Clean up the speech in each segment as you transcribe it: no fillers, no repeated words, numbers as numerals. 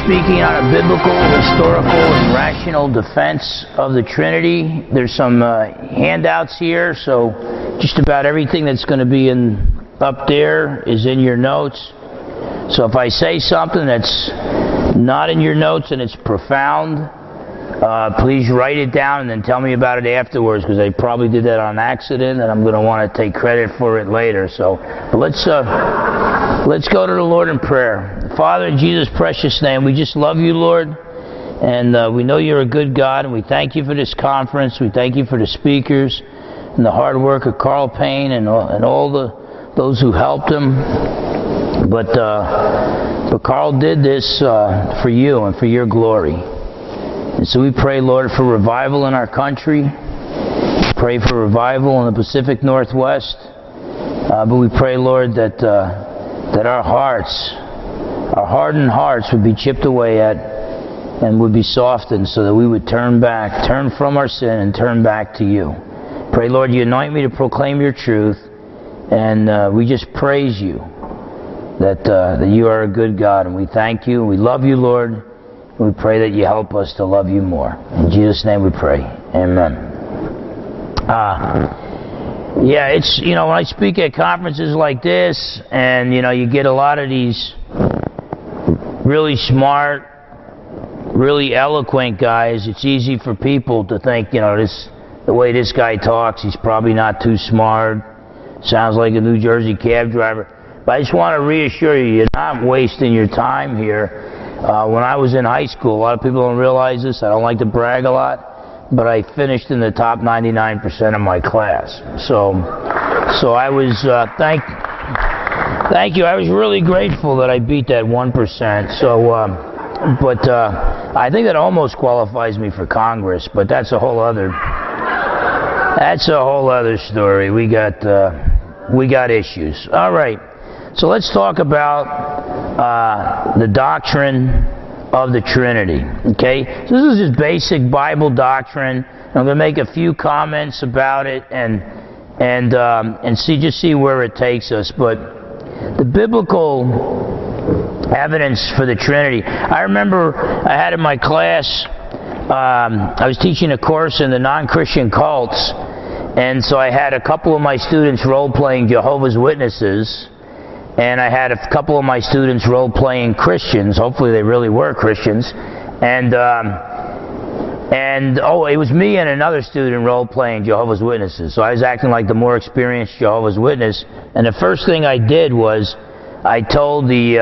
speaking on a biblical, historical, and rational defense of the Trinity. There's some handouts here, so just about everything that's going to be up there is in your notes. So if I say something that's not in your notes and it's profound, please write it down and then tell me about it afterwards, because I probably did that on accident and I'm going to want to take credit for it later. So let's go to the Lord in prayer. Father, in Jesus' precious name, we just love you, Lord, and we know you're a good God, and we thank you for this conference. We thank you for the speakers and the hard work of Carl Payne and all those who helped him. But Carl did this for you and for your glory. And so we pray, Lord, for revival in our country. Pray for revival in the Pacific Northwest. But we pray, Lord, that our hearts, our hardened hearts would be chipped away at and would be softened, so that we would turn from our sin and turn back to you. Pray, Lord, you anoint me to proclaim your truth, and we just praise you that you are a good God, and we thank you. We love you, Lord, and we pray that you help us to love you more. In Jesus' name we pray. Amen. Yeah, it's, when I speak at conferences like this, and, you get a lot of these really smart, really eloquent guys, it's easy for people to think, the way this guy talks, he's probably not too smart, sounds like a New Jersey cab driver. But I just want to reassure you, you're not wasting your time here. When I was in high school, a lot of people don't realize this, I don't like to brag a lot, but I finished in the top 99% of my class. So I was, thank you. I was really grateful that I beat that 1%. But I think that almost qualifies me for Congress. But that's a whole other story. We got issues. All right. So let's talk about the doctrine of the Trinity. Okay. So this is just basic Bible doctrine. I'm going to make a few comments about it and see where it takes us. But the biblical evidence for the Trinity. I remember I had in my class, I was teaching a course in the non-Christian cults, and so I had a couple of my students role-playing Jehovah's Witnesses, and I had a couple of my students role-playing Christians. Hopefully they really were Christians. And it was me and another student role-playing Jehovah's Witnesses. So I was acting like the more experienced Jehovah's Witness. And the first thing I did was I told the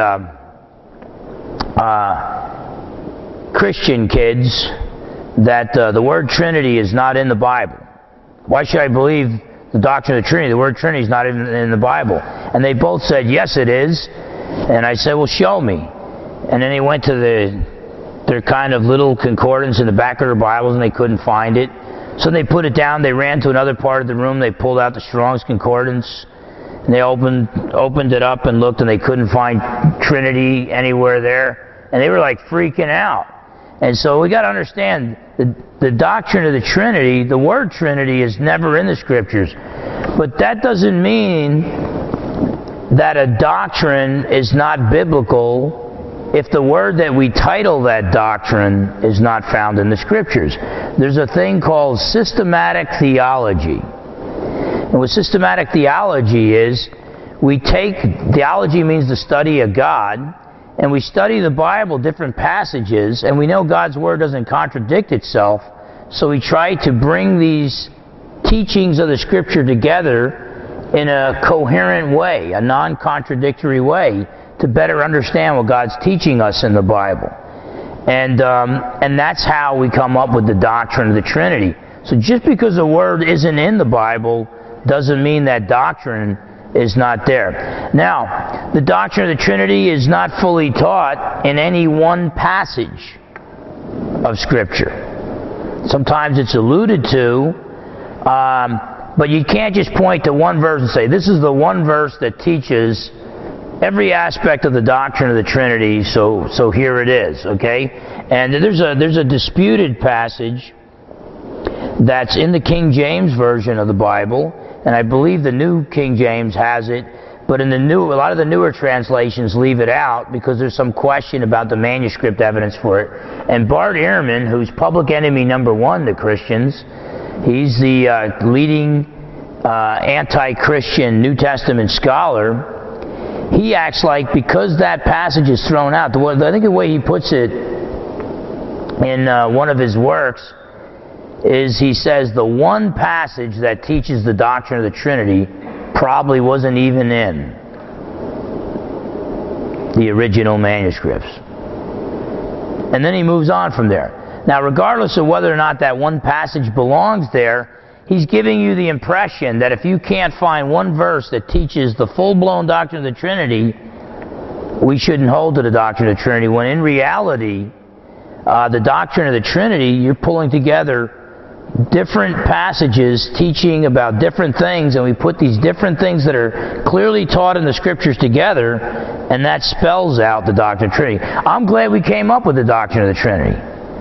Christian kids that the word Trinity is not in the Bible. Why should I believe the doctrine of the Trinity? The word Trinity is not even in the Bible. And they both said, yes, it is. And I said, well, show me. And then they went to their kind of little concordance in the back of their Bibles, and they couldn't find it. So they put it down. They ran to another part of the room. They pulled out the Strong's Concordance, and they opened it up and looked, and they couldn't find Trinity anywhere there. And they were like freaking out. And so we got to understand the doctrine of the Trinity. The word Trinity is never in the Scriptures, but that doesn't mean that a doctrine is not biblical if the word that we title that doctrine is not found in the Scriptures. There's a thing called systematic theology. And what systematic theology is, theology means the study of God, and we study the Bible, different passages, and we know God's Word doesn't contradict itself, so we try to bring these teachings of the Scripture together in a coherent way, a non-contradictory way, to better understand what God's teaching us in the Bible. And that's how we come up with the doctrine of the Trinity. So just because a word isn't in the Bible doesn't mean that doctrine is not there. Now, the doctrine of the Trinity is not fully taught in any one passage of Scripture. Sometimes it's alluded to, but you can't just point to one verse and say, this is the one verse that teaches every aspect of the doctrine of the Trinity, so here it is, okay? And there's a disputed passage that's in the King James Version of the Bible, and I believe the New King James has it, But in a lot of the newer translations leave it out because there's some question about the manuscript evidence for it. And Bart Ehrman, who's public enemy number one to Christians, he's the leading anti-Christian New Testament scholar. He acts like because that passage is thrown out, I think the way he puts it in one of his works is he says the one passage that teaches the doctrine of the Trinity probably wasn't even in the original manuscripts. And then he moves on from there. Now, regardless of whether or not that one passage belongs there, he's giving you the impression that if you can't find one verse that teaches the full-blown doctrine of the Trinity, we shouldn't hold to the doctrine of the Trinity, when in reality, the doctrine of the Trinity, you're pulling together different passages teaching about different things, and we put these different things that are clearly taught in the Scriptures together, and that spells out the doctrine of the Trinity. I'm glad we came up with the doctrine of the Trinity.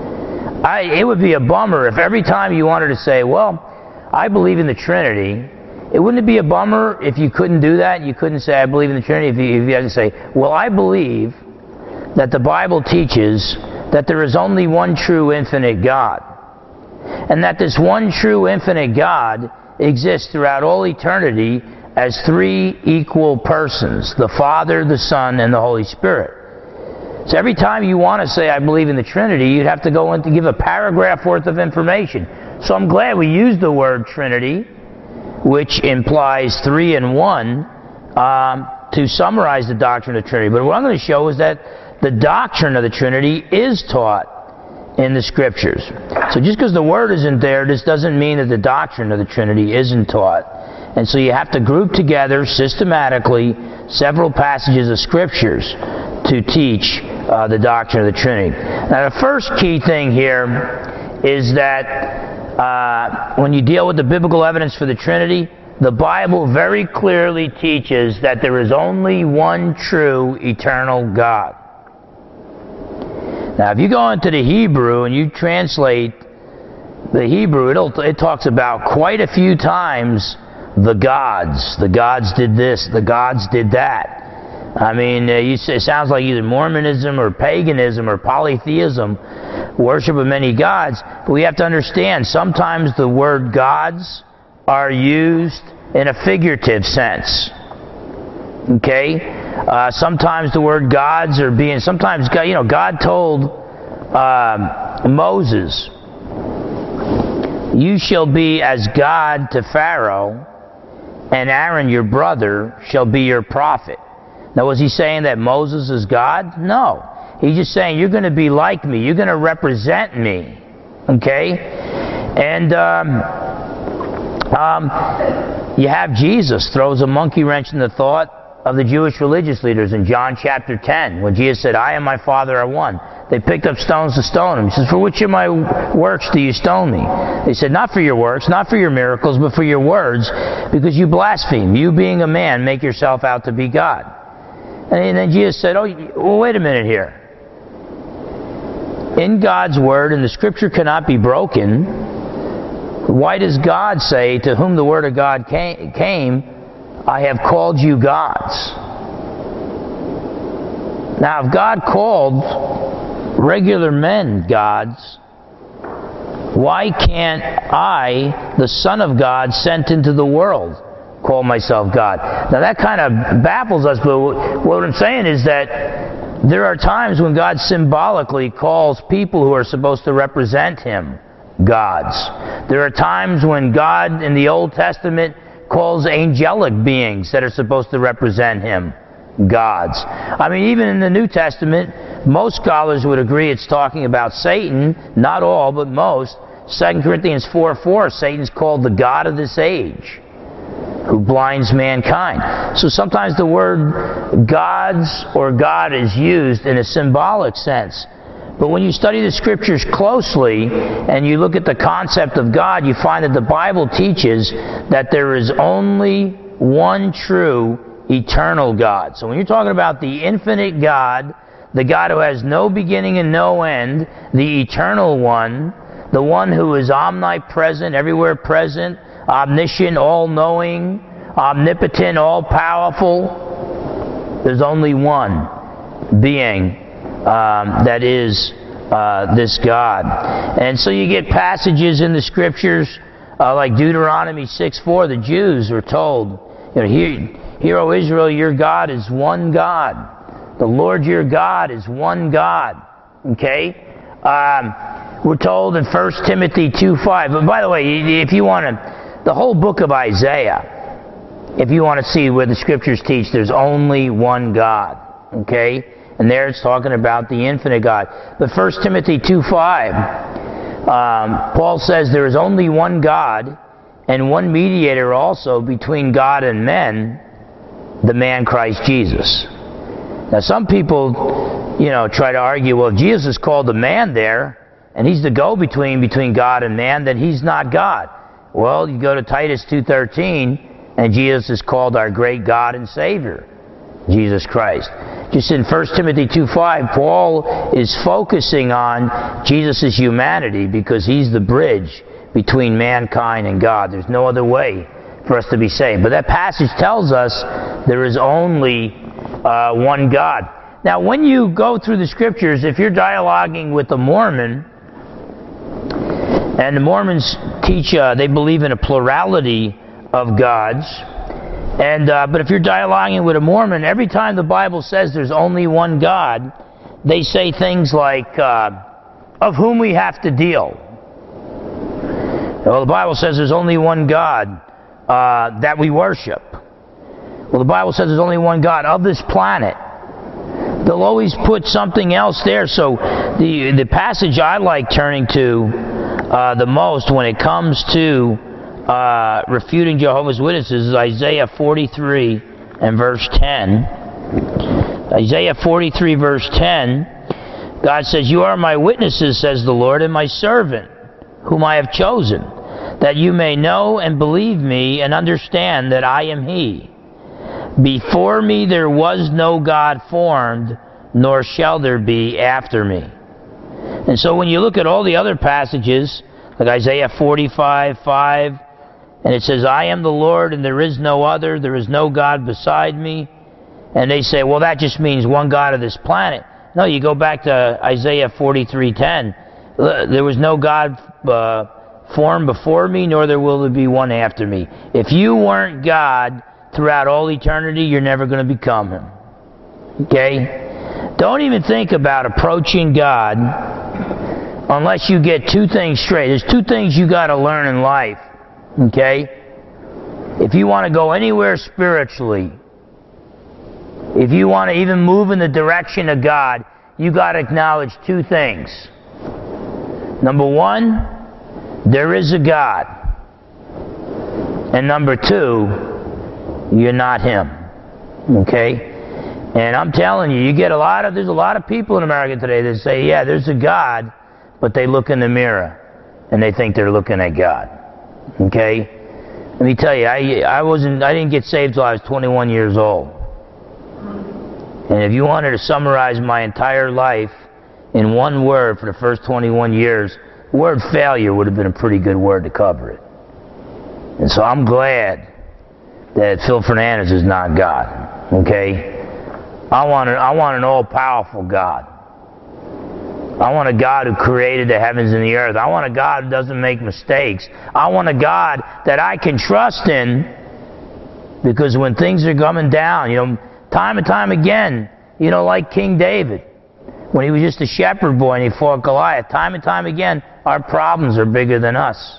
It would be a bummer if every time you wanted to say, well, I believe in the Trinity, wouldn't it be a bummer if you couldn't do that? You couldn't say, I believe in the Trinity, if you had to say, well, I believe that the Bible teaches that there is only one true infinite God, and that this one true infinite God exists throughout all eternity as three equal persons, the Father, the Son, and the Holy Spirit. So every time you want to say, I believe in the Trinity, you'd have to go in to give a paragraph worth of information. So I'm glad we used the word Trinity, which implies three in one, to summarize the doctrine of the Trinity. But what I'm going to show is that the doctrine of the Trinity is taught in the Scriptures. So just because the word isn't there, this doesn't mean that the doctrine of the Trinity isn't taught. And so you have to group together systematically several passages of Scriptures to teach the doctrine of the Trinity. Now, the first key thing here is that when you deal with the biblical evidence for the Trinity, the Bible very clearly teaches that there is only one true eternal God. Now, if you go into the Hebrew and you translate the Hebrew, it talks about quite a few times the gods. The gods did this, the gods did that. I mean, it sounds like either Mormonism or paganism or polytheism, worship of many gods. But we have to understand, sometimes the word gods are used in a figurative sense. Okay? Sometimes the word gods are being, sometimes, God told Moses, you shall be as God to Pharaoh, and Aaron your brother shall be your prophet. Now, was he saying that Moses is God? No. He's just saying, you're going to be like me. You're going to represent me. Okay? And you have Jesus throws a monkey wrench in the thought of the Jewish religious leaders in John chapter 10, when Jesus said, I and my Father are one. They picked up stones to stone him. He says, for which of my works do you stone me? They said, not for your works, not for your miracles, but for your words, because you blaspheme. You being a man, make yourself out to be God. And then Jesus said, well, wait a minute here. In God's Word, and the Scripture cannot be broken, why does God say, to whom the Word of God came, I have called you gods? Now, if God called regular men gods, why can't I, the Son of God sent into the world, call myself God? Now, that kind of baffles us, but what I'm saying is that there are times when God symbolically calls people who are supposed to represent Him gods. There are times when God in the Old Testament calls angelic beings that are supposed to represent Him gods. I mean, even in the New Testament, most scholars would agree it's talking about Satan. Not all, but most. 2 Corinthians 4:4, Satan's called the god of this age, who blinds mankind. So sometimes the word gods or God is used in a symbolic sense. But when you study the Scriptures closely and you look at the concept of God, you find that the Bible teaches that there is only one true eternal God. So when you're talking about the infinite God, the God who has no beginning and no end, the eternal one, the one who is omnipresent, everywhere present, omniscient, all-knowing, omnipotent, all-powerful. There's only one being that is this God. And so you get passages in the Scriptures like Deuteronomy 6:4. The Jews were told, Hear, O Israel, your God is one God. The Lord your God is one God. Okay? We're told in 1 Timothy 2:5. But by the way, if you want to, the whole book of Isaiah, if you want to see where the Scriptures teach there's only one God. Okay? And there it's talking about the infinite God. But 1 Timothy 2:5, Paul says there is only one God and one mediator also between God and men, the man Christ Jesus. Now some people, try to argue, well, if Jesus is called the man there, and he's the go-between God and man, then he's not God. Well, you go to Titus 2:13, and Jesus is called our great God and Savior, Jesus Christ. Just in 1 Timothy 2:5, Paul is focusing on Jesus' humanity because he's the bridge between mankind and God. There's no other way for us to be saved. But that passage tells us there is only one God. Now, when you go through the Scriptures, if you're dialoguing with a Mormon, and the Mormons teach, they believe in a plurality of gods, but if you're dialoguing with a Mormon, every time the Bible says there's only one God, they say things like, of whom we have to deal. Well, the Bible says there's only one God that we worship. Well, the Bible says there's only one God of this planet. They'll always put something else there. So the passage I like turning to the most when it comes to refuting Jehovah's Witnesses is Isaiah 43 and verse 10. Isaiah 43 verse 10, God says, "You are my witnesses, says the Lord, and my servant, whom I have chosen, that you may know and believe me and understand that I am He. Before me there was no God formed, nor shall there be after me." And so when you look at all the other passages, like Isaiah 45:5, and it says, "I am the Lord and there is no other, there is no God beside me." And they say, well, that just means one God of this planet. No, you go back to Isaiah 43:10. There was no God formed before me, nor there will there be one after me. If you weren't God throughout all eternity, you're never going to become Him. Okay? Don't even think about approaching God unless you get two things straight. There's two things you got to learn in life. Okay? If you want to go anywhere spiritually, if you want to even move in the direction of God, you got to acknowledge two things. Number one, there is a God. And number two, you're not Him. Okay? And I'm telling you, there's a lot of people in America today that say, yeah, there's a God, but they look in the mirror and they think they're looking at God. Okay? Let me tell you, I didn't get saved till I was 21 years old. And if you wanted to summarize my entire life in one word for the first 21 years, the word failure would have been a pretty good word to cover it. And so I'm glad that Phil Fernandez is not God. Okay? I want an all-powerful God. I want a God who created the heavens and the earth. I want a God who doesn't make mistakes. I want a God that I can trust in, because when things are coming down, time and time again, like King David, when he was just a shepherd boy and he fought Goliath, time and time again, our problems are bigger than us.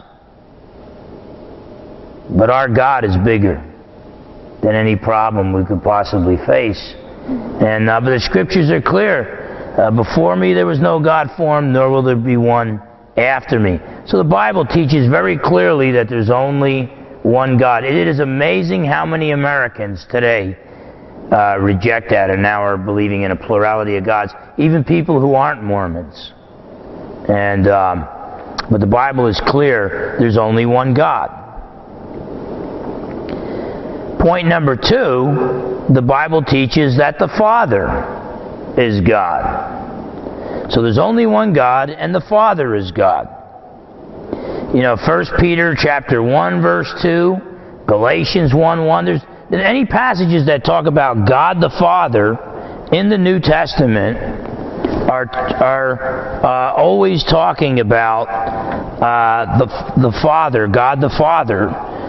But our God is bigger than any problem we could possibly face. And but the Scriptures are clear. Before me there was no God formed, nor will there be one after me. So the Bible teaches very clearly that there's only one God. It is amazing how many Americans today reject that and now are believing in a plurality of gods. Even people who aren't Mormons. And but the Bible is clear, there's only one God. Point number two, the Bible teaches that the Father is God. So there's only one God, and the Father is God. 1 Peter chapter 1 verse 2, Galatians 1:1. There's any passages that talk about God the Father in the New Testament are always talking about the Father, God the Father,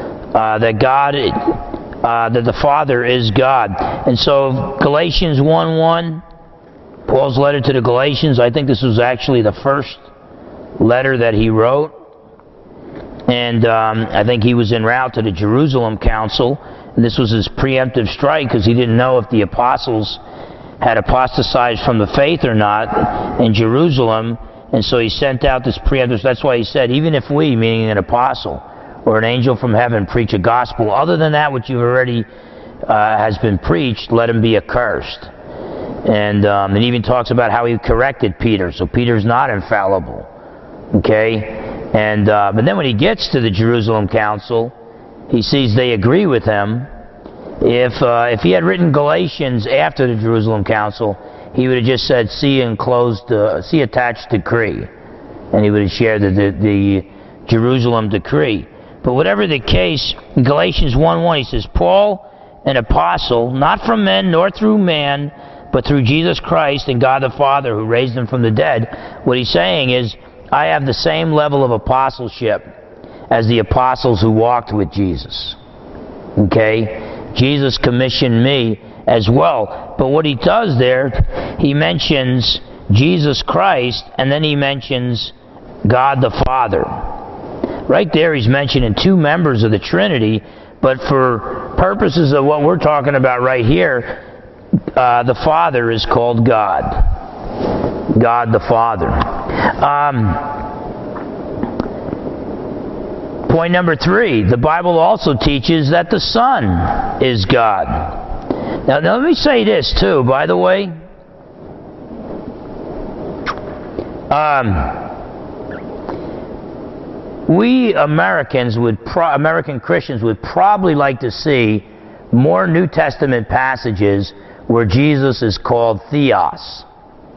that the Father is God. And so Galatians 1:1, Paul's letter to the Galatians, I think this was actually the first letter that he wrote. And I think he was en route to the Jerusalem Council. And this was his preemptive strike because he didn't know if the apostles had apostatized from the faith or not in Jerusalem. And so he sent out this preemptive. That's why he said, even if we, meaning an apostle or an angel from heaven, preach a gospel other than that which you've already has been preached, let him be accursed. And it even talks about how he corrected Peter. So Peter's not infallible. Okay? And but then when he gets to the Jerusalem Council, he sees they agree with him. If he had written Galatians after the Jerusalem Council, he would have just said, see attached decree. And he would have shared the Jerusalem decree. But whatever the case, in Galatians 1:1, he says, Paul, an apostle, not from men nor through man, but through Jesus Christ and God the Father who raised him from the dead. What he's saying is, I have the same level of apostleship as the apostles who walked with Jesus. Okay? Jesus commissioned me as well. But what he does there, he mentions Jesus Christ, and then he mentions God the Father. Right there he's mentioning two members of the Trinity, but for purposes of what we're talking about right here, the Father is called God. God the Father. Point number 3, the Bible also teaches that the Son is God. Now let me say this too, by the way. We American Christians would probably like to see more New Testament passages where Jesus is called Theos.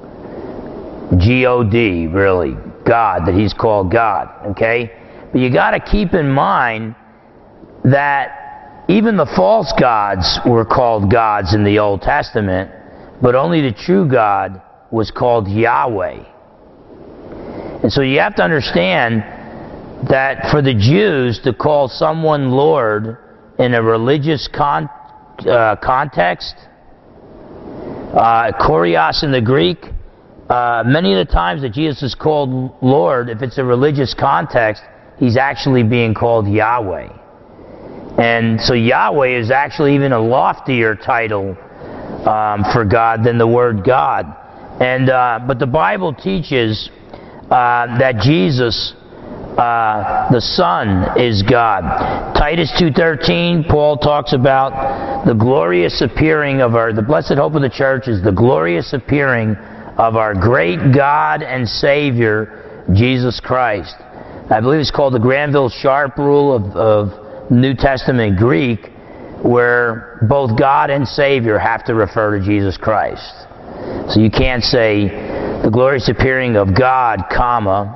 G-O-D, really. God, that he's called God. Okay? But you got to keep in mind that even the false gods were called gods in the Old Testament, but only the true God was called Yahweh. And so you have to understand that for the Jews to call someone Lord in a religious context, Kurios in the Greek, many of the times that Jesus is called Lord, if it's a religious context, he's actually being called Yahweh. And so Yahweh is actually even a loftier title for God than the word God. And but the Bible teaches that Jesus, the Son, is God. Titus 2:13, Paul talks about the glorious appearing of the blessed hope of the church is the glorious appearing of our great God and Savior, Jesus Christ. I believe it's called the Granville-Sharp rule of New Testament Greek, where both God and Savior have to refer to Jesus Christ. So you can't say the glorious appearing of God, comma,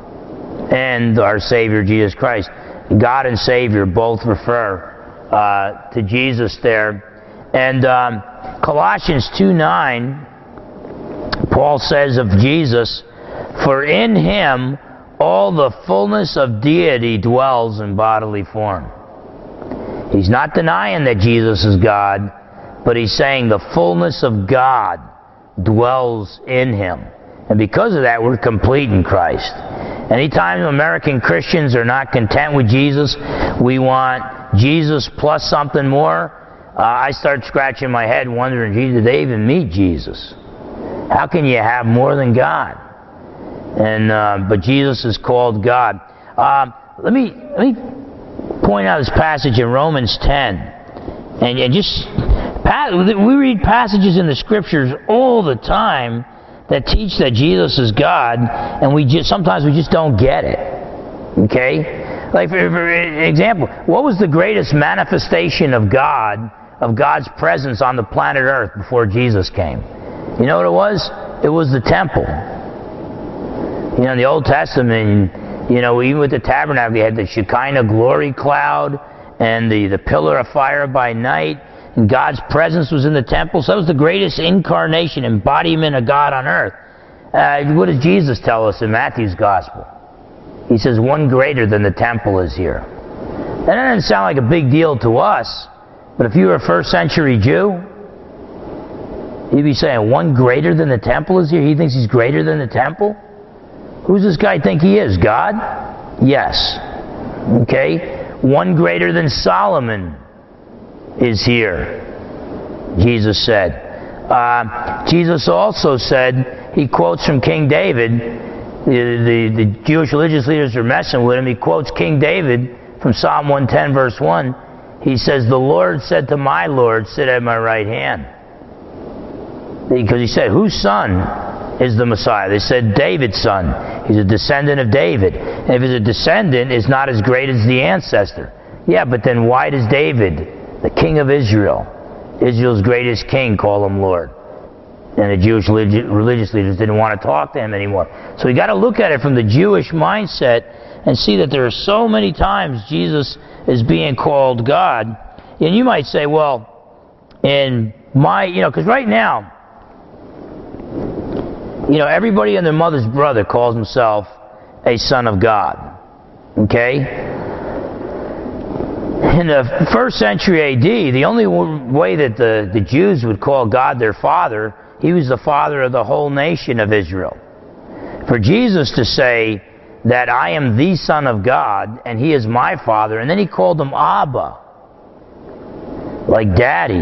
and our Savior Jesus Christ. God and Savior both refer to Jesus there. And Colossians 2:9, Paul says of Jesus, for in him all the fullness of deity dwells in bodily form. He's not denying that Jesus is God, but he's saying the fullness of God dwells in him. And because of that, we're complete in Christ. Anytime American Christians are not content with Jesus, we want Jesus plus something more, I start scratching my head wondering, did they even meet Jesus? How can you have more than God? And but Jesus is called God. Let me point out this passage in Romans 10, and just we read passages in the Scriptures all the time that teach that Jesus is God, and sometimes we just don't get it. Okay, like for example, what was the greatest manifestation of God's presence on the planet Earth before Jesus came? You know what it was? It was the temple. You know, in the Old Testament, even with the tabernacle, you had the Shekinah glory cloud, and the pillar of fire by night, and God's presence was in the temple. So that was the greatest incarnation, embodiment of God on earth. What does Jesus tell us in Matthew's Gospel? He says, one greater than the temple is here. That doesn't sound like a big deal to us, but if you were a first century Jew, you'd be saying, one greater than the temple is here? He thinks he's greater than the temple? Who's this guy think he is? God? Yes. Okay? One greater than Solomon is here, Jesus said. Jesus also said, he quotes from King David. The Jewish religious leaders are messing with him. He quotes King David from Psalm 110, verse 1. He says, the Lord said to my Lord, sit at my right hand. Because he said, whose son is the Messiah? They said, David's son. He's a descendant of David. And if he's a descendant, it's not as great as the ancestor. Yeah, but then why does David, the king of Israel, Israel's greatest king, call him Lord? And the Jewish religious leaders didn't want to talk to him anymore. So we got to look at it from the Jewish mindset and see that there are so many times Jesus is being called God. And you might say, well, in my, because right now, everybody and their mother's brother calls himself a son of God. Okay? In the first century AD, the only way that the Jews would call God their father, he was the father of the whole nation of Israel. For Jesus to say that I am the Son of God and he is my father, and then he called him Abba, like daddy.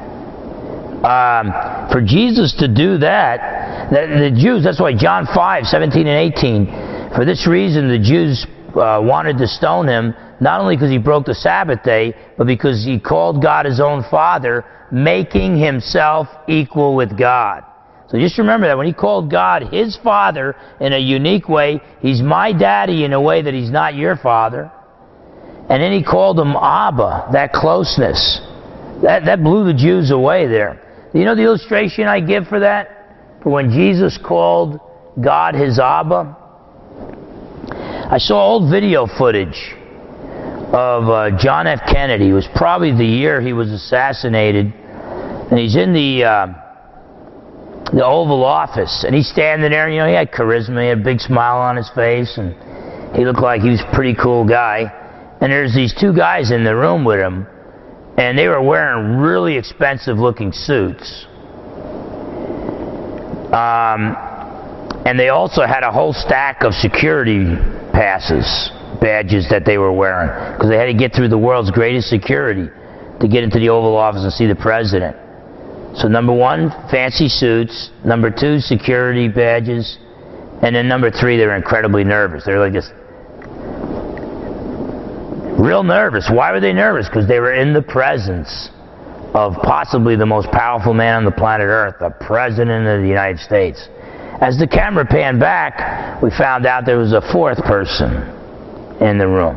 For Jesus to do that, the Jews, that's why John 5, 17 and 18, for this reason the Jews wanted to stone him, not only because he broke the Sabbath day, but because he called God his own Father, making himself equal with God. So just remember that when he called God his Father in a unique way, he's my daddy in a way that he's not your father. And then he called him Abba, that closeness. That blew the Jews away there. You know the illustration I give for that? For when Jesus called God his Abba? I saw old video footage of John F. Kennedy. It was probably the year he was assassinated. And he's in the Oval Office. And he's standing there, he had charisma. He had a big smile on his face. And he looked like he was a pretty cool guy. And there's these two guys in the room with him. And they were wearing really expensive looking suits. And they also had a whole stack of security badges that they were wearing, because they had to get through the world's greatest security to get into the Oval Office and see the president. So number one, fancy suits. Number two, security badges. And then number three, they were incredibly nervous. They were like just real nervous. Why were they nervous? Because they were in the presence of possibly the most powerful man on the planet Earth, the President of the United States. As the camera panned back, we found out there was a fourth person in the room.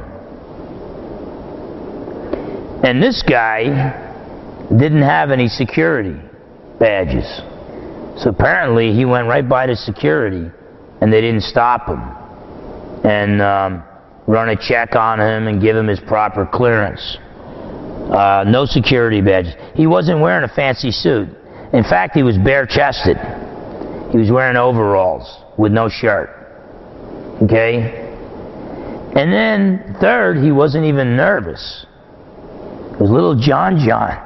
And this guy didn't have any security badges. So apparently he went right by the security and they didn't stop him and run a check on him and give him his proper clearance. No security badges. He wasn't wearing a fancy suit. In fact, he was bare-chested. He was wearing overalls with no shirt. Okay? And then, third, he wasn't even nervous. It was little John.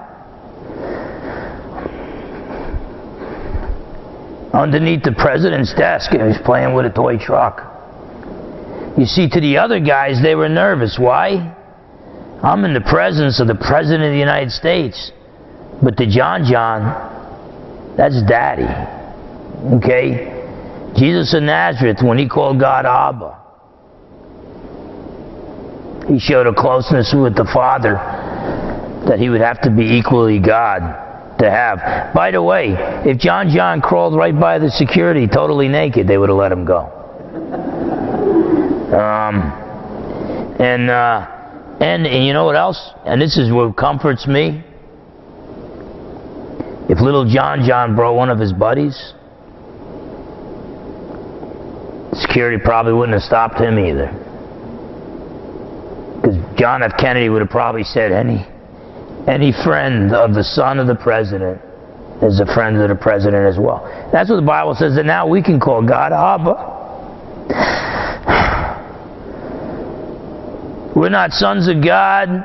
Underneath the president's desk, and he was playing with a toy truck. You see, to the other guys, they were nervous. Why? I'm in the presence of the President of the United States. But to John, that's Daddy. Okay? Jesus of Nazareth, when he called God Abba, he showed a closeness with the Father that he would have to be equally God to have. By the way, if John crawled right by the security totally naked, they would have let him go. And you know what else? And this is what comforts me. If little John brought one of his buddies, security probably wouldn't have stopped him either. Because John F. Kennedy would have probably said any friend of the son of the president is a friend of the president as well. That's what the Bible says, that now we can call God Abba. We're not sons of God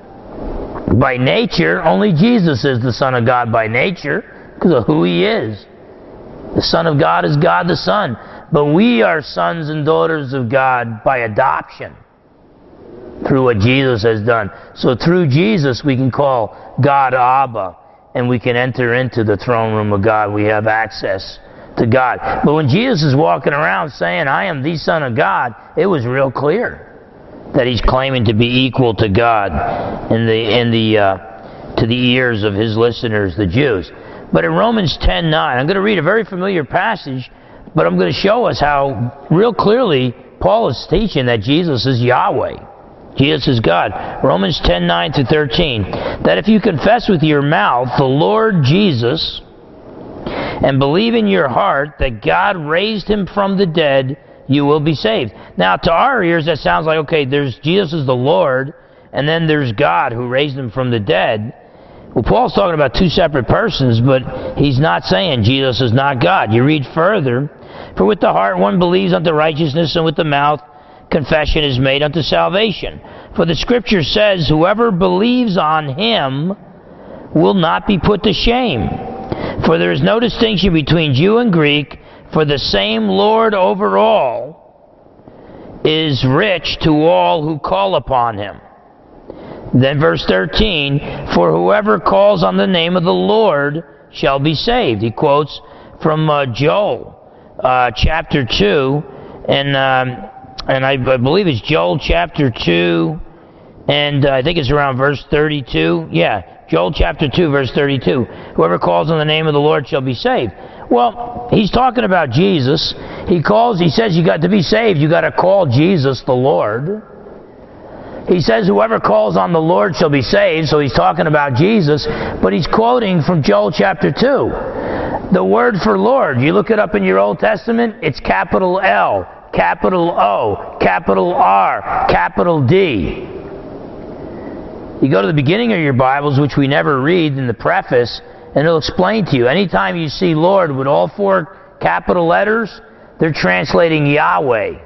by nature. Only Jesus is the Son of God by nature because of who He is. The Son of God is God the Son. But we are sons and daughters of God by adoption through what Jesus has done. So through Jesus we can call God Abba, and we can enter into the throne room of God. We have access to God. But when Jesus is walking around saying, I am the Son of God, it was real clear that He's claiming to be equal to God to the ears of His listeners, the Jews. But in Romans 10:9, I'm going to read a very familiar passage, but I'm going to show us how real clearly Paul is teaching that Jesus is Yahweh. Jesus is God. Romans 10:9-13. That if you confess with your mouth the Lord Jesus and believe in your heart that God raised Him from the dead, you will be saved. Now, to our ears, that sounds like, okay, there's Jesus is the Lord, and then there's God who raised Him from the dead. Well, Paul's talking about two separate persons, but he's not saying Jesus is not God. You read further, for with the heart one believes unto righteousness, and with the mouth confession is made unto salvation. For the Scripture says, whoever believes on Him will not be put to shame. For there is no distinction between Jew and Greek, for the same Lord over all is rich to all who call upon Him. Then verse 13, for whoever calls on the name of the Lord shall be saved. He quotes from Joel chapter 2, and I believe it's Joel chapter 2, and I think it's around verse 32. Yeah, Joel chapter 2, verse 32. Whoever calls on the name of the Lord shall be saved. Well, he's talking about Jesus. He says you got to be saved, you got to call Jesus the Lord. He says whoever calls on the Lord shall be saved, so he's talking about Jesus, but he's quoting from Joel chapter 2. The word for Lord, you look it up in your Old Testament, it's capital L, capital O, capital R, capital D. You go to the beginning of your Bibles, which we never read in the preface, and it'll explain to you. Anytime you see Lord with all four capital letters, they're translating Yahweh.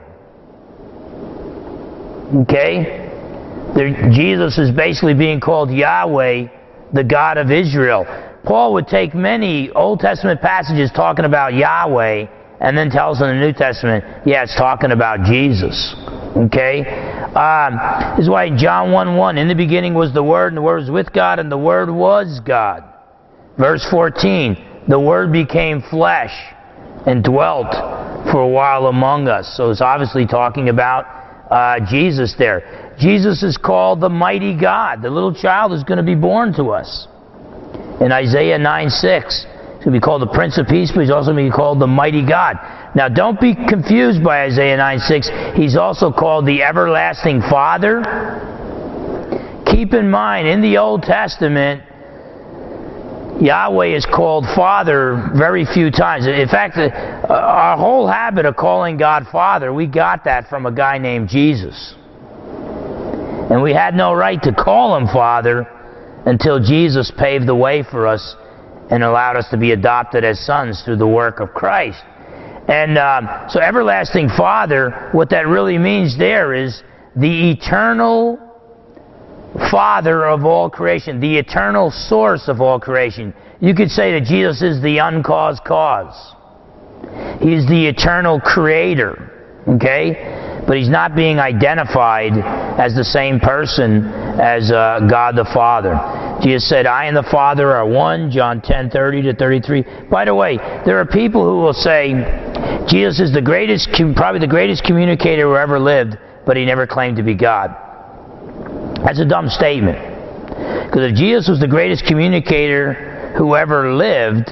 Okay? Jesus is basically being called Yahweh, the God of Israel. Paul would take many Old Testament passages talking about Yahweh and then tell us in the New Testament, yeah, it's talking about Jesus. Okay? This is why in John 1:1, in the beginning was the Word, and the Word was with God, and the Word was God. Verse 14, the Word became flesh and dwelt for a while among us. So it's obviously talking about Jesus there. Jesus is called the mighty God. The little child is going to be born to us. In Isaiah 9:6, he's going to be called the Prince of Peace, but he's also going to be called the mighty God. Now don't be confused by Isaiah 9:6. He's also called the everlasting Father. Keep in mind, in the Old Testament, Yahweh is called Father very few times. In fact, our whole habit of calling God Father, we got that from a guy named Jesus. And we had no right to call Him Father until Jesus paved the way for us and allowed us to be adopted as sons through the work of Christ. And so everlasting Father, what that really means there is the eternal Father of all creation, the eternal source of all creation. You could say that Jesus is the uncaused cause. He's the eternal creator, okay? But He's not being identified as the same person as God the Father. Jesus said, I and the Father are one, John 10:30-33. By the way, there are people who will say, Jesus is probably the greatest communicator who ever lived, but He never claimed to be God. That's a dumb statement. Because if Jesus was the greatest communicator who ever lived,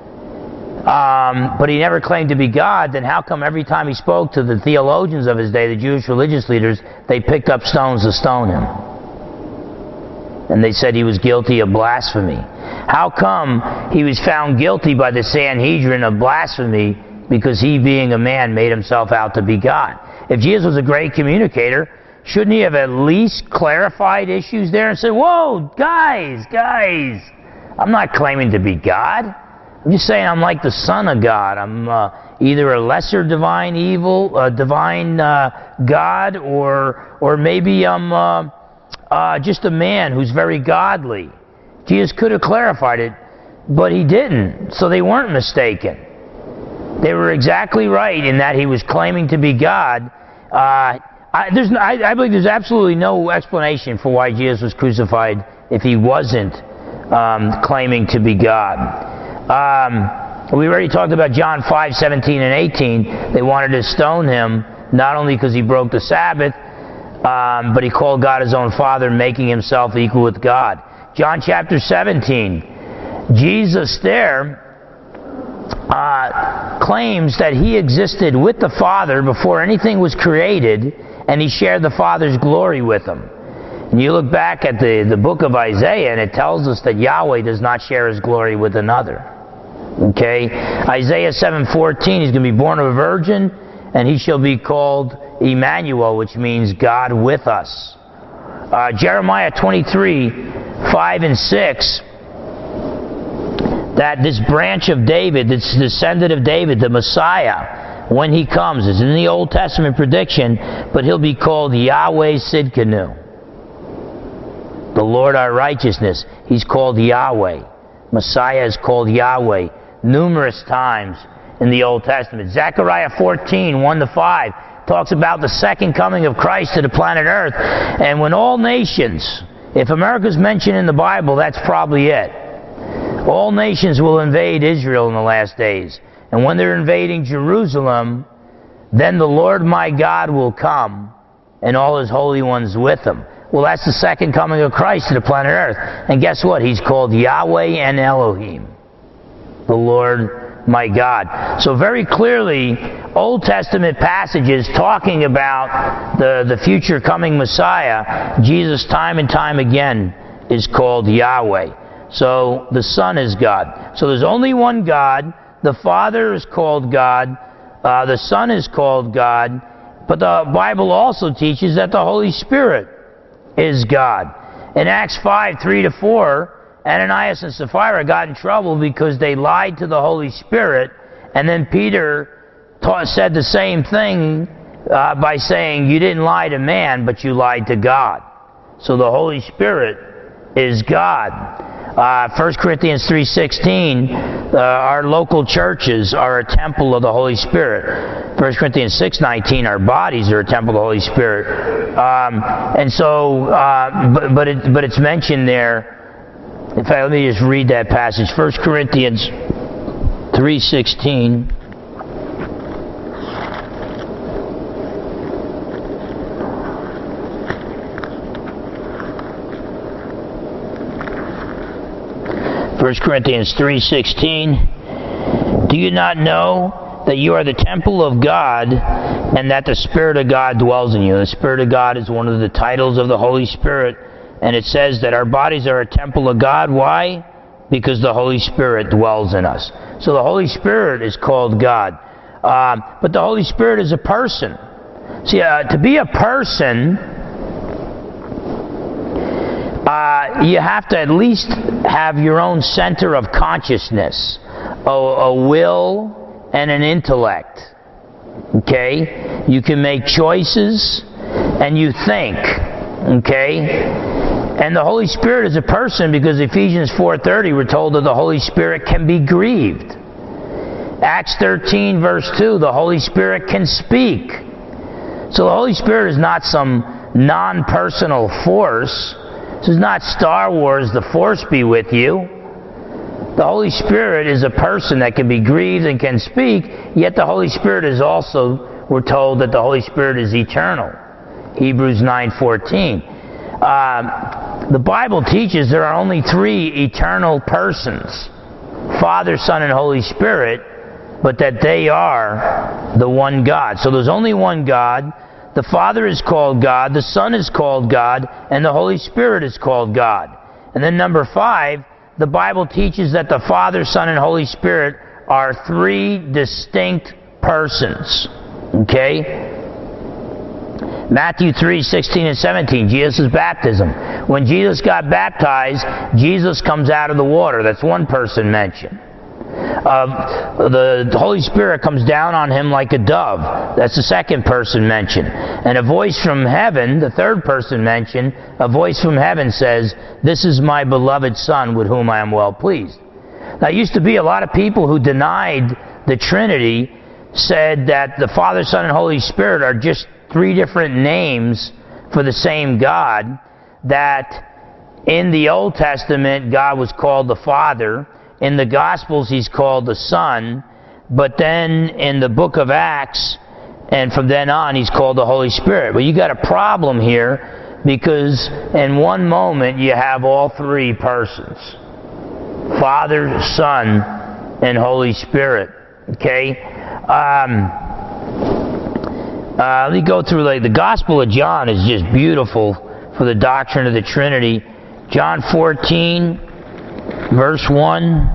but He never claimed to be God, then how come every time He spoke to the theologians of His day, the Jewish religious leaders, they picked up stones to stone Him? And they said He was guilty of blasphemy. How come He was found guilty by the Sanhedrin of blasphemy? Because He, being a man, made Himself out to be God. If Jesus was a great communicator, shouldn't he have at least clarified issues there and said, whoa, guys, I'm not claiming to be God. I'm just saying I'm like the Son of God. I'm either a lesser divine God, or maybe I'm just a man who's very godly. Jesus could have clarified it, but he didn't, so they weren't mistaken. They were exactly right in that he was claiming to be God. I believe there's absolutely no explanation for why Jesus was crucified if he wasn't claiming to be God. We already talked about John 5:17 and 18. They wanted to stone him, not only because he broke the Sabbath, but he called God his own Father, making himself equal with God. John chapter 17, Jesus there claims that he existed with the Father before anything was created, and he shared the Father's glory with him. And you look back at the book of Isaiah, and it tells us that Yahweh does not share his glory with another. Okay? Isaiah 7:14, he's going to be born of a virgin, and he shall be called Emmanuel, which means God with us. Jeremiah 23:5 and 6, that this branch of David, this descendant of David, the Messiah, when he comes, is in the Old Testament prediction, but he'll be called Yahweh Sidkenu, the Lord our righteousness. He's called Yahweh. Messiah is called Yahweh numerous times in the Old Testament. Zechariah 14:1-5 talks about the second coming of Christ to the planet Earth. And when all nations, if America's mentioned in the Bible, that's probably it. All nations will invade Israel in the last days. And when they're invading Jerusalem, then the Lord my God will come, and all his holy ones with him. Well, that's the second coming of Christ to the planet Earth. And guess what? He's called Yahweh and Elohim, the Lord my God. So very clearly, Old Testament passages talking about the future coming Messiah, Jesus time and time again is called Yahweh. So the Son is God. So there's only one God. The Father is called God. The Son is called God. But the Bible also teaches that the Holy Spirit is God. In Acts 5:3-4, Ananias and Sapphira got in trouble because they lied to the Holy Spirit, and then Peter said the same thing by saying, you didn't lie to man, but you lied to God. So the Holy Spirit is God. 1 Corinthians 3:16, our local churches are a temple of the Holy Spirit. 1 Corinthians 6:19, our bodies are a temple of the Holy Spirit. And so, but it's mentioned there. In fact, let me just read that passage. 1 Corinthians 3:16. First Corinthians 3:16. Do you not know that you are the temple of God and that the Spirit of God dwells in you? The Spirit of God is one of the titles of the Holy Spirit. And it says that our bodies are a temple of God. Why? Because the Holy Spirit dwells in us. So the Holy Spirit is called God. But the Holy Spirit is a person. See, to be a person, you have to at least have your own center of consciousness, a will and an intellect. Okay? You can make choices and you think. Okay? And the Holy Spirit is a person because Ephesians 4:30 we're told that the Holy Spirit can be grieved. Acts 13:2, the Holy Spirit can speak. So the Holy Spirit is not some non-personal force. This is not Star Wars, the Force be with you. The Holy Spirit is a person that can be grieved and can speak, yet the Holy Spirit is also, we're told that the Holy Spirit is eternal. Hebrews 9:14. The Bible teaches there are only three eternal persons, Father, Son, and Holy Spirit, but that they are the one God. So there's only one God. The Father is called God, the Son is called God, and the Holy Spirit is called God. And then number 5, the Bible teaches that the Father, Son, and Holy Spirit are three distinct persons. Okay? Matthew 3:16 and 17, Jesus' baptism. When Jesus got baptized, Jesus comes out of the water. That's one person mentioned. The Holy Spirit comes down on him like a dove. That's the second person mentioned. And a voice from heaven, the third person mentioned, a voice from heaven says, "This is my beloved Son with whom I am well pleased." Now, there used to be a lot of people who denied the Trinity, said that the Father, Son, and Holy Spirit are just three different names for the same God, that in the Old Testament God was called the Father, in the Gospels He's called the Son, but then in the book of Acts and from then on He's called the Holy Spirit. But you got a problem here, because in one moment you have all three persons: Father, Son, and Holy Spirit. Okay? Let me go through, the Gospel of John is just beautiful for the doctrine of the Trinity. John 14, verse 1.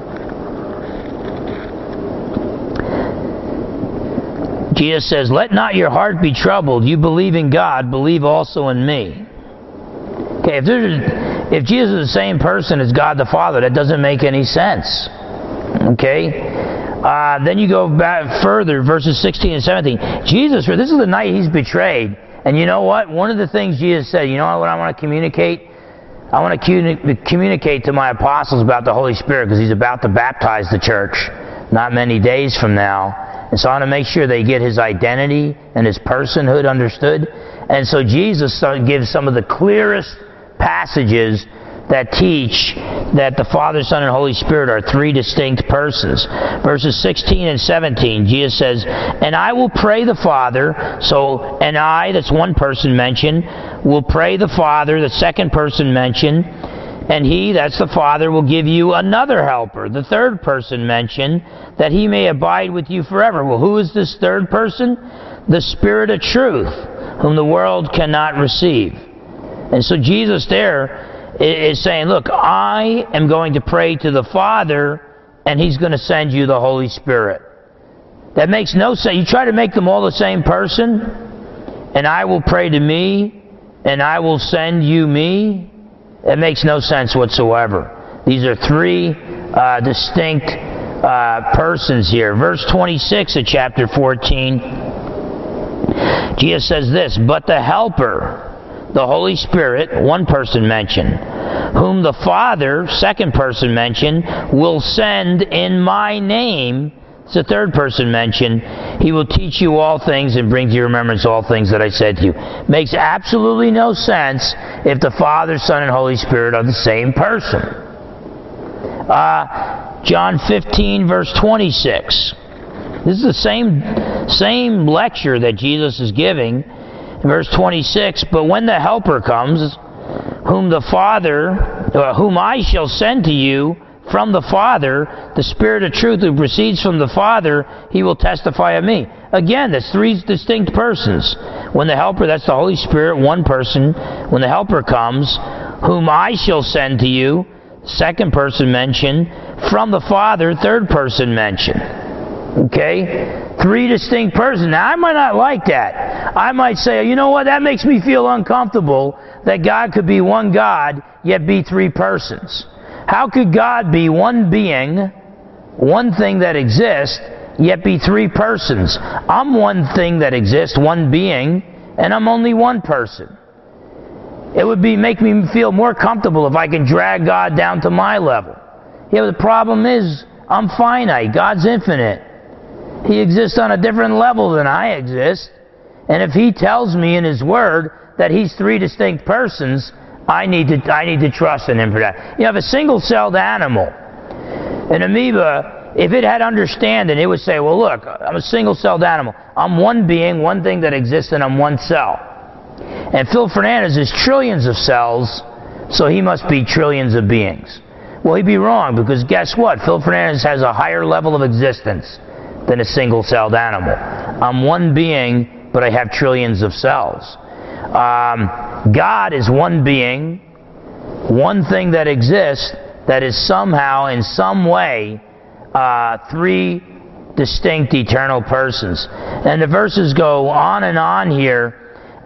Jesus says, "Let not your heart be troubled. You believe in God, believe also in me." Okay, if Jesus is the same person as God the Father, that doesn't make any sense. Okay? Then you go back further, verses 16 and 17. Jesus, this is the night He's betrayed. And you know what? One of the things Jesus said, you know what I want to communicate? I want to communicate to my apostles about the Holy Spirit, because He's about to baptize the church not many days from now. And so I want to make sure they get His identity and His personhood understood. And so Jesus gives some of the clearest passages that teach that the Father, Son, and Holy Spirit are three distinct persons. Verses 16 and 17, Jesus says, "And I will pray the Father," and I, that's one person mentioned, will pray the Father, the second person mentioned, "and He," that's the Father, "will give you another helper," the third person mentioned, "that He may abide with you forever." Well, who is this third person? The Spirit of truth, whom the world cannot receive. And so Jesus there is saying, look, I am going to pray to the Father, and He's going to send you the Holy Spirit. That makes no sense. You try to make them all the same person, and I will pray to me, and I will send you me. It makes no sense whatsoever. These are three distinct persons here. Verse 26 of chapter 14, Jesus says this, "But the Helper, the Holy Spirit," one person mentioned, "whom the Father," second person mentioned, "will send in my name," it's the third person mentioned, "He will teach you all things and bring to your remembrance all things that I said to you." Makes absolutely no sense if the Father, Son, and Holy Spirit are the same person. John 15, verse 26. This is the same lecture that Jesus is giving. In verse 26, "But when the Helper comes, whom I shall send to you from the Father, the Spirit of truth who proceeds from the Father, He will testify of me." Again, that's three distinct persons. When the Helper, that's the Holy Spirit, one person. When the Helper comes, whom I shall send to you, second person mentioned. From the Father, third person mentioned. Okay? Three distinct persons. Now, I might not like that. I might say, you know what, that makes me feel uncomfortable, that God could be one God, yet be three persons. How could God be one being, one thing that exists, yet be three persons? I'm one thing that exists, one being, and I'm only one person. It would make me feel more comfortable if I could drag God down to my level. Yeah, the problem is, I'm finite. God's infinite. He exists on a different level than I exist. And if He tells me in His Word that He's three distinct persons, I need to trust in Him for that. You have a single-celled animal. An amoeba, if it had understanding, it would say, well, look, I'm a single-celled animal. I'm one being, one thing that exists, and I'm one cell. And Phil Fernandez is trillions of cells, so he must be trillions of beings. Well, he'd be wrong, because guess what? Phil Fernandez has a higher level of existence than a single-celled animal. I'm one being, but I have trillions of cells. God is one being, one thing that exists, that is somehow, in some way, three distinct eternal persons. And the verses go on and on here,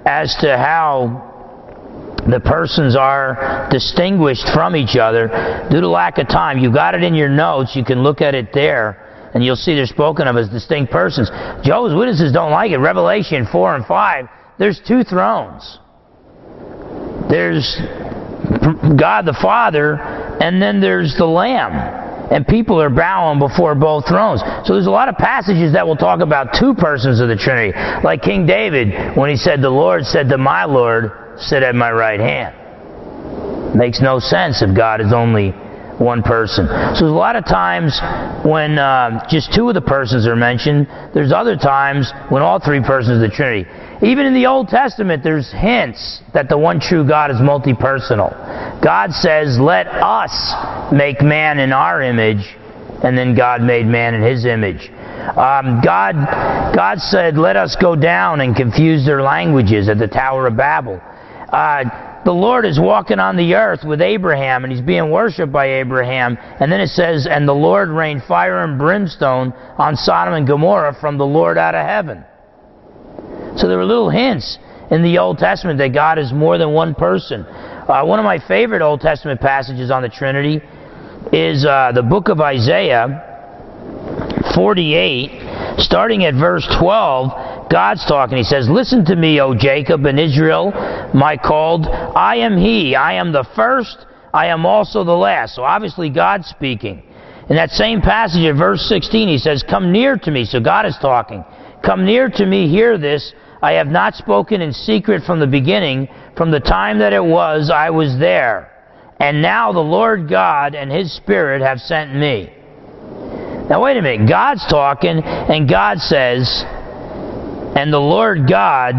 as to how the persons are distinguished from each other. Due to lack of time, you got it in your notes. You can look at it there, and you'll see they're spoken of as distinct persons. Jehovah's Witnesses don't like it. Revelation 4 and 5, there's two thrones. There's God the Father, and then there's the Lamb. And people are bowing before both thrones. So there's a lot of passages that will talk about two persons of the Trinity. Like King David, when he said, "The Lord said to my Lord, sit at my right hand." Makes no sense if God is only one person. So there's a lot of times when just two of the persons are mentioned. There's other times when all three persons of the Trinity. Even in the Old Testament, there's hints that the one true God is multi-personal. God says, "Let us make man in our image," and then God made man in His image. God said, "Let us go down and confuse their languages" at the Tower of Babel. The Lord is walking on the earth with Abraham, and He's being worshipped by Abraham. And then it says, "And the Lord rained fire and brimstone on Sodom and Gomorrah from the Lord out of heaven." So there were little hints in the Old Testament that God is more than one person. One of my favorite Old Testament passages on the Trinity is the book of Isaiah 48, starting at verse 12. God's talking. He says, "Listen to me, O Jacob and Israel, my called. I am He. I am the first. I am also the last." So obviously God's speaking. In that same passage at verse 16, He says, "Come near to me." So God is talking. "Come near to me, hear this. I have not spoken in secret from the beginning. From the time that it was, I was there. And now the Lord God and His Spirit have sent me." Now wait a minute. God's talking, and God says, "And the Lord God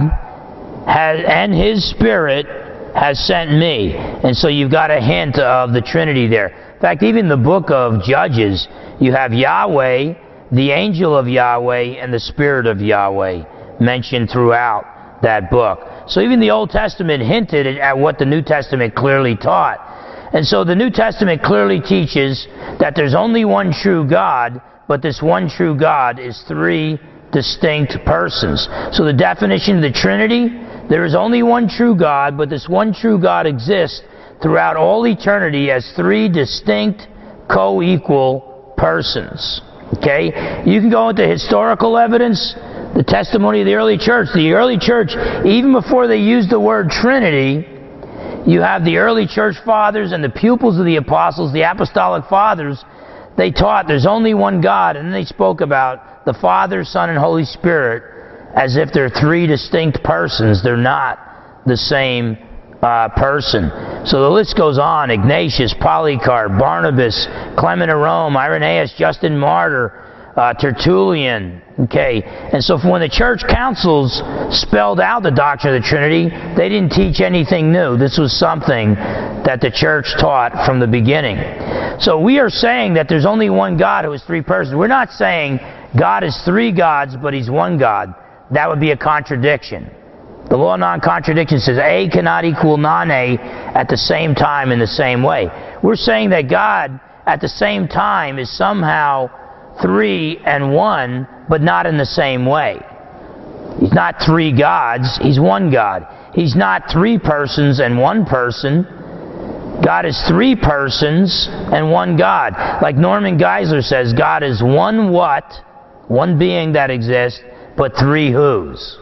and His Spirit has sent me." And so you've got a hint of the Trinity there. In fact, even the book of Judges, you have Yahweh, the angel of Yahweh, and the Spirit of Yahweh mentioned throughout that book. So even the Old Testament hinted at what the New Testament clearly taught. And so the New Testament clearly teaches that there's only one true God, but this one true God is three distinct persons. So the definition of the Trinity, there is only one true God, but this one true God exists throughout all eternity as three distinct, co-equal persons. Okay? You can go into historical evidence, the testimony of the early church. The early church, even before they used the word Trinity, you have the early church fathers and the pupils of the apostles, the apostolic fathers. They taught there's only one God, and then they spoke about the Father, Son, and Holy Spirit as if they're three distinct persons. They're not the same person. So the list goes on. Ignatius, Polycarp, Barnabas, Clement of Rome, Irenaeus, Justin Martyr, Tertullian. Okay, and so when the church councils spelled out the doctrine of the Trinity, they didn't teach anything new. This was something that the church taught from the beginning. So we are saying that there's only one God who is three persons. We're not saying God is three gods, but He's one God. That would be a contradiction. The law of non-contradiction says A cannot equal non-A at the same time in the same way. We're saying that God at the same time is somehow three and one, but not in the same way. He's not three gods, He's one God. He's not three persons and one person. God is three persons and one God. Like Norman Geisler says, God is one what, one being that exists, but three whos.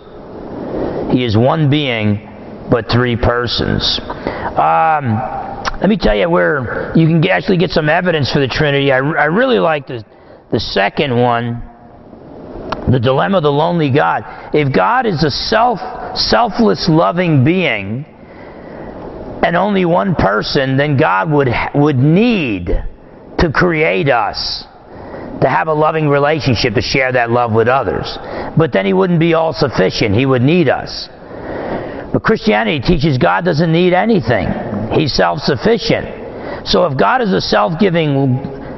He is one being, but three persons. Let me tell you where you can actually get some evidence for the Trinity. I really like the second one, the dilemma of the lonely God. If God is a selfless, loving being, and only one person, then God would need to create us to have a loving relationship, to share that love with others. But then He wouldn't be all-sufficient. He would need us. But Christianity teaches God doesn't need anything. He's self-sufficient. So if God is a self-giving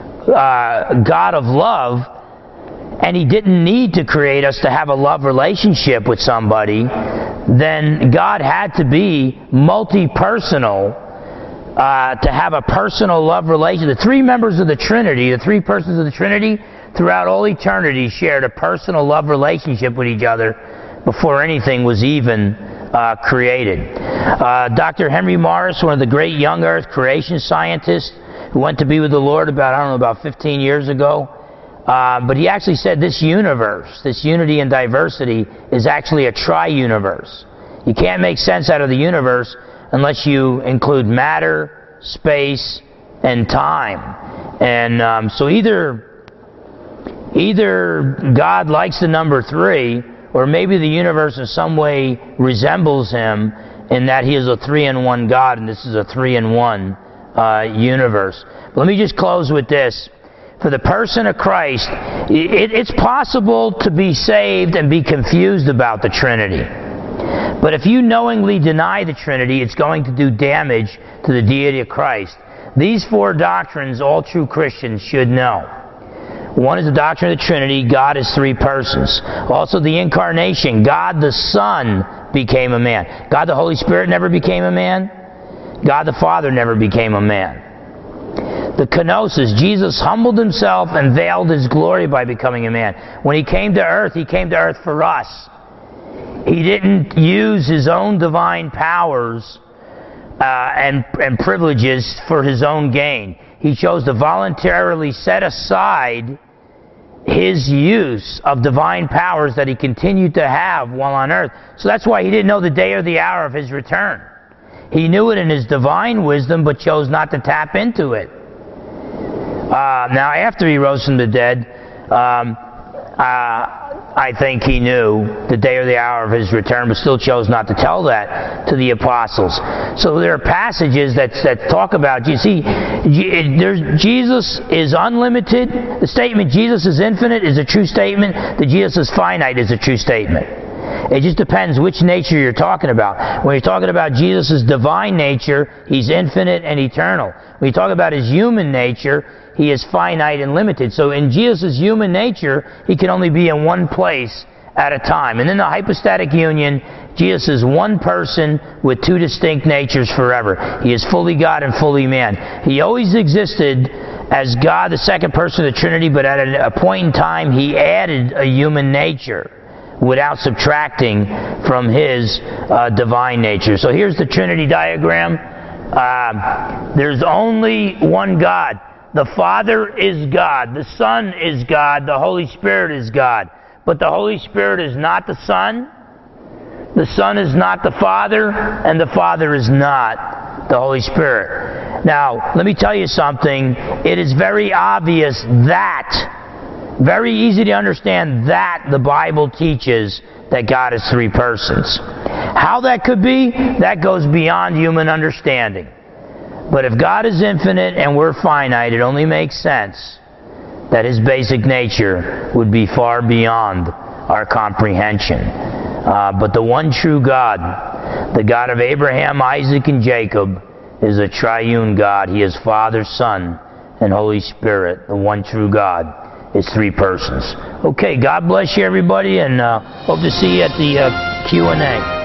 God of love, and He didn't need to create us to have a love relationship with somebody, then God had to be multi-personal to have a personal love relation. The three members of the Trinity, the three persons of the Trinity, throughout all eternity shared a personal love relationship with each other before anything was even created. Dr. Henry Morris, one of the great young earth creation scientists who went to be with the Lord about 15 years ago, but he actually said this universe, this unity and diversity, is actually a tri-universe. You can't make sense out of the universe unless you include matter, space, and time. And so either God likes the number 3, or maybe the universe in some way resembles him in that he is a 3-in-1 God and this is a 3-in-1 universe. But let me just close with this. For the person of Christ, it's possible to be saved and be confused about the Trinity. But if you knowingly deny the Trinity, it's going to do damage to the deity of Christ. These 4 doctrines all true Christians should know. One is the doctrine of the Trinity. God is 3 persons. Also the Incarnation. God the Son became a man. God the Holy Spirit never became a man. God the Father never became a man. The kenosis, Jesus humbled himself and veiled his glory by becoming a man. When he came to earth for us. He didn't use his own divine powers and privileges for his own gain. He chose to voluntarily set aside his use of divine powers that he continued to have while on earth. So that's why he didn't know the day or the hour of his return. He knew it in his divine wisdom, but chose not to tap into it. Now, after he rose from the dead, I think he knew the day or the hour of his return, but still chose not to tell that to the apostles. So there are passages that talk about, you see, Jesus is unlimited. The statement Jesus is infinite is a true statement. That Jesus is finite is a true statement. It just depends which nature you're talking about. When you're talking about Jesus' divine nature, he's infinite and eternal. When you talk about his human nature, he is finite and limited. So in Jesus' human nature, he can only be in one place at a time. And in the hypostatic union, Jesus is one person with 2 distinct natures forever. He is fully God and fully man. He always existed as God, the second person of the Trinity, but at a point in time, he added a human nature without subtracting from his divine nature. So here's the Trinity diagram. There's only one God. The Father is God. The Son is God. The Holy Spirit is God. But the Holy Spirit is not the Son. The Son is not the Father. And the Father is not the Holy Spirit. Now, let me tell you something. It is very obvious that, very easy to understand that the Bible teaches that God is 3 persons. How that could be, that goes beyond human understanding. But if God is infinite and we're finite, it only makes sense that his basic nature would be far beyond our comprehension. But the one true God, the God of Abraham, Isaac, and Jacob, is a triune God. He is Father, Son, and Holy Spirit. The one true God is 3 persons. Okay, God bless you, everybody, and hope to see you at the Q&A.